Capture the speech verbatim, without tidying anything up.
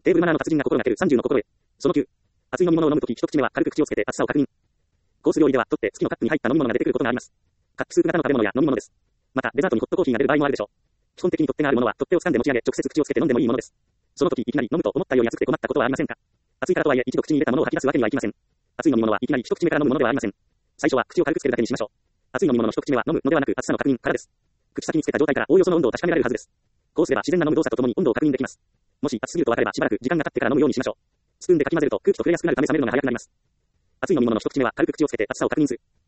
テーブルマナーの達人が心がけるさんじゅうの心得。そのきゅう。熱い飲み物を飲むとき一口目は軽く口をつけて熱さを確認。コース料理では、取って月のカップに入った飲み物が出てくることがあります。カップスープ型の食べ物や飲み物です。また、デザートにホットコーヒーが出る場合もあるでしょう。基本的に取っ手があるものは取っ手を掴んで持ち上げ、直接口をつけて飲んでもいいものです。その時いきなり飲むと思ったより熱くて困ったことはありませんか？熱いからとはいえ一度口に入れたものを吐き出すわけにはいきません。熱い飲み物はいきなり一口目から飲むものではありません。最初は口を軽くつけるだけにしましょう。熱い飲み物の一口目は飲むのではなく熱さの確認からです。口先につけた状態からおおよその温度を確かめられるはずです。こうすれば自然な飲む動作とともに温度を確認できます。もし熱すぎると分かればしばらく時間が経ってから飲むようにしましょう。スプーンでかき混ぜると空気と触れやすくなるため冷めるのが早くなります。熱い飲み物の一口目は軽く口をつけて熱さを確認する。